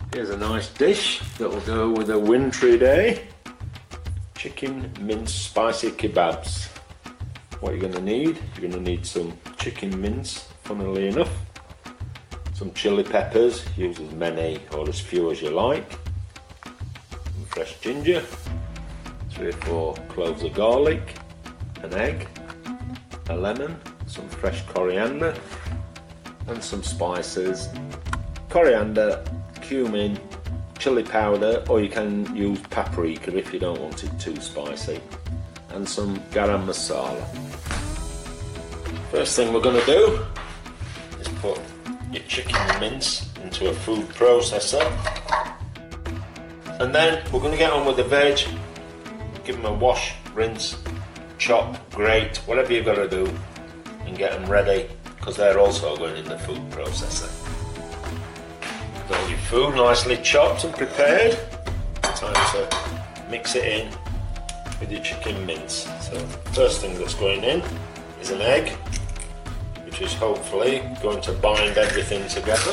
Here's a nice dish that will go with a wintry day. Chicken mince spicy kebabs. What you're going to need, you're going to need some chicken mince, funnily enough. Some chili peppers, use as many or as few as you like. Some fresh ginger. 3 or 4 cloves of garlic. An egg. A lemon. Some fresh coriander. And some spices. Coriander, cumin, chili powder, or you can use paprika if you don't want it too spicy, and some garam masala. First thing we're going to do is put your chicken mince into a food processor, and then we're going to get on with the veg. Give them a wash, rinse, chop, grate, whatever you've got to do, and get them ready, because they're also going in the food processor. All your food nicely chopped and prepared. Time to mix it in with your chicken mince. So first thing that's going in is an egg, which is hopefully going to bind everything together.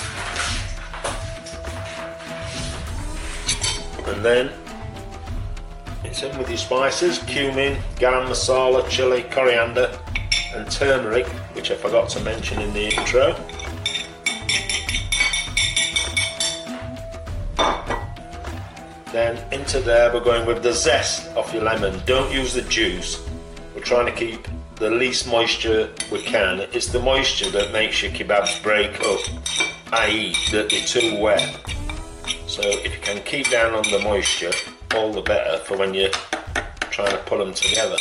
And then it's in with your spices, cumin, garam masala, chili, coriander and turmeric, which I forgot to mention in the intro. Then into there we're going with the zest off your lemon. Don't use the juice. We're trying to keep the least moisture we can. It's the moisture that makes your kebabs break up, i.e. that they're too wet. So if you can keep down on the moisture, all the better for when you're trying to put them together.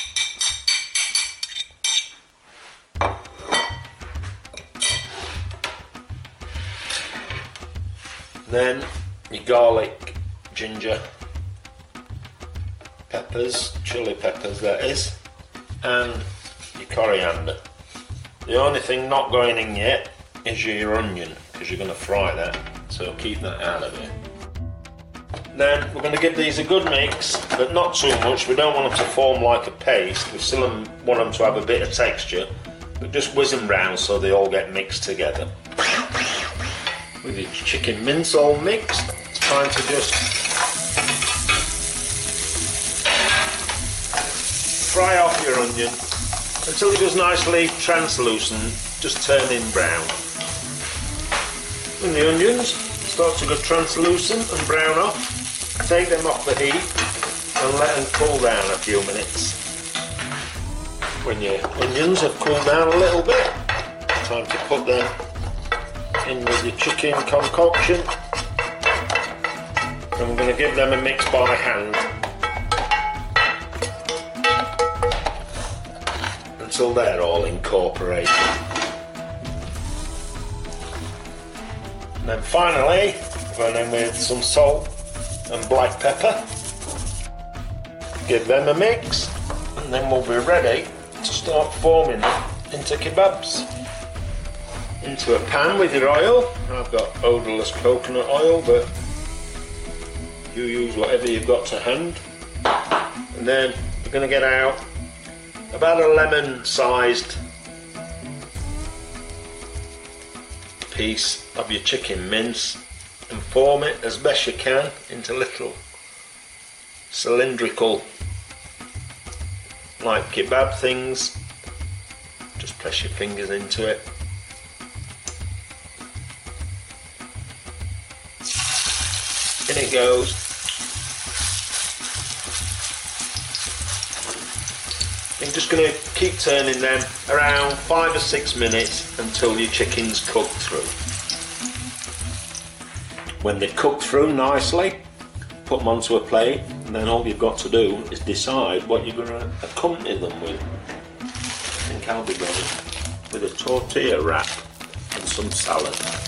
Then your garlic, ginger, peppers, chili peppers that is, and your coriander. The only thing not going in yet is your onion, because you're going to fry that, so keep that out of it. Then we're going to give these a good mix, but not too much. We don't want them to form like a paste. We still want them to have a bit of texture, but just whiz them round so they all get mixed together. With your chicken mince all mixed, it's time to just fry off your onion until it goes nicely translucent, just turning brown. When the onions start to go translucent and brown off, take them off the heat and let them cool down a few minutes. When your onions have cooled down a little bit, it's time to put them in with your chicken concoction, and we're going to give them a mix by hand until they're all incorporated. And then finally, we're going in with some salt and black pepper. Give them a mix, and then we'll be ready to start forming them into kebabs. Into a pan with your oil. I've got odourless coconut oil, but you use whatever you've got to hand. And then we're going to get out about a lemon-sized piece of your chicken mince and form it as best you can into little cylindrical like kebab things. Just press your fingers into it. In it goes. I'm just going to keep turning them around 5 or 6 minutes until your chicken's cooked through. When they're cooked through nicely, put them onto a plate, and then all you've got to do is decide what you're going to accompany them with. I think I'll be going with a tortilla wrap and some salad.